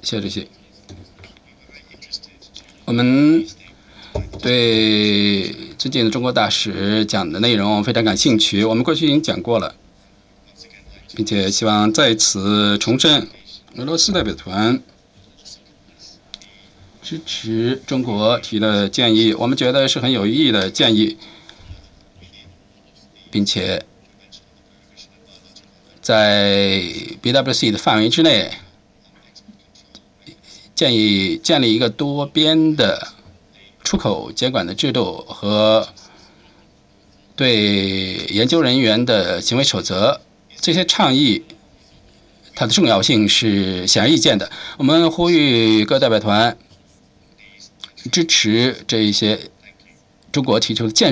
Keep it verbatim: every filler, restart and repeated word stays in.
谢主席。我们对最近的中国大使讲的内容非常感兴趣，我们过去已经讲过了，并且希望再次重申，俄罗斯代表团支持中国提的建议，我们觉得是很有意义的建议，并且在 B W C 的范围之内，建议建立一个多边的出口监管的制度和对研究人员的行为守则。这些倡议它的重要性是显而易见的。我们呼吁各代表团支持这一些中国提出的建